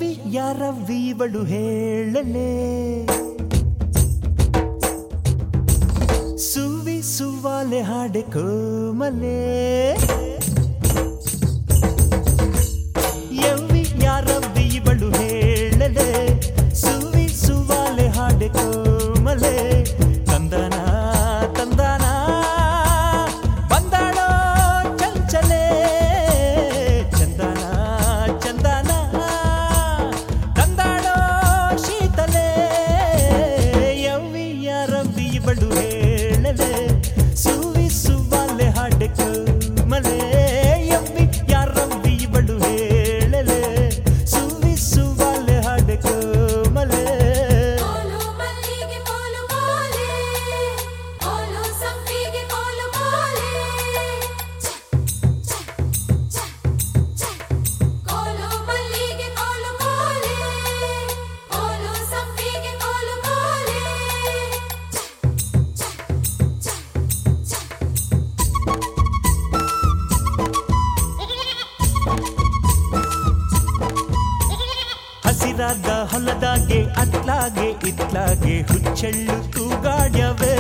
ಯವ್ವಿ ಯಾರವ್ವಿ ಇವಳು ಹೇಳಲೇ ಸುವಿ ಸುವಾಲೆ ಹಾಡೆ ಕೋಮಲೆ ಯವ್ವಿ ಯಾರವ್ವಿ ಇವಳು ಹೇಳಲೇ ಸುವಿ ಸುವಾಲೆ ಹಾಡೆ ಕೋಮಲೆ ತಂದನ ತಂದನ ಬಂದಾಳೋ ಚಂಚಲೆ ಚಂದನ ಚಂದನ ತಂದಾಳೋ ಶೀತಲೆ ಯವ್ವಿ ಯಾರವ್ವಿ ಇವಳು ಹೇಳಲೆ ಸುವಿ ಸುವಾಲೆ ಹಾಡೆ ಕೋಮಲೆ ಯವ್ವಿ ಯಾರವ್ವಿ ಇವಳು ಹೇಳಲೆ ಸುವಿ ಸುವಾಲೆ ಹಾಡೆ ಕೋಮಲೆ ಹಸಿರಾದ ಹೊಲದಾಗೆ ಅತ್ಲಾಗೆ ಇತ್ಲಾಗೆ ಹುಚ್ಚೆಳ್ಳು ತೂಗಾಡ್ಯವೇ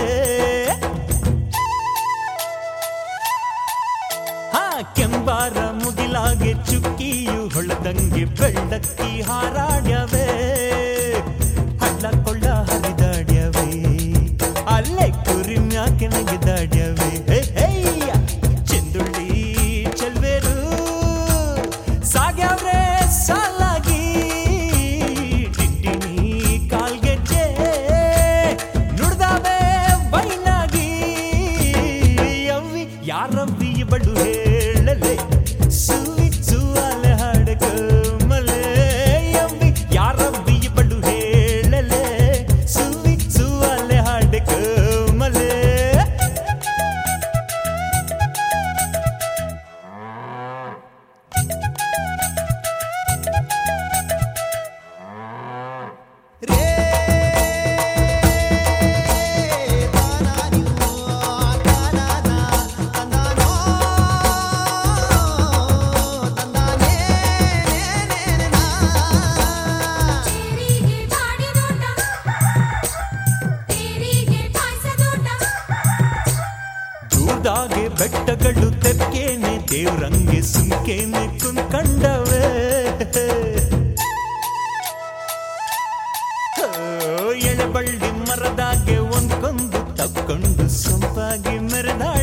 ಕೆಂಬಾರ ಮುಗಿಲಾಗೆ ಚುಕ್ಕಿಯು ಹೊಳದಂಗೆ ಬೆಳ್ಳಕ್ಕಿ ಹಾರಾಡ್ಯವೇ ಹಳ್ಳ ಕೊಳ್ಳ ಹರಿದಾಡ್ಯವೇ ಅಲ್ಲೇ ಕುರಿಮ್ಯಾಕೆ ನಗಿದಾಡ್ಯವೇ ಚೆಂದುಳ್ಳಿ ಚೆಲ್ವೇರು ಸಾಗ್ಯಾವ್ರೆ ಸಾಲಾಗಿ ಯಾರವ್ವಿ ಇವಳು ಹೇಳಲೆ ಸುವಿ ಸುವಾಲೆ ಹಾಡೆ ಕೋಮಲೆ ಯವ್ವಿ ಯಾರವ್ವಿ ಇವಳು ಹೇಳಲೆ ಸುವಿ ಸುವಾಲೆ ಹಾಡೆ ಕೋಮಲೆ ದಾಗೆ ಬೆಟ್ಟಗಳು ತೆಕ್ಕೇನೆ ದೇವ್ರಂಗೆ ಸುಮ್ಕೇನೆ ಕುಂತ್ಕಂಡವೆ ಎಳೆಬಳ್ಳಿ ಮರದಾಗೆ ಒಂದ್ಕೊಂದು ತಕ್ಕೊಂಡು ಸೊಂಪಾಗಿ ಮೆರೆದಾಡ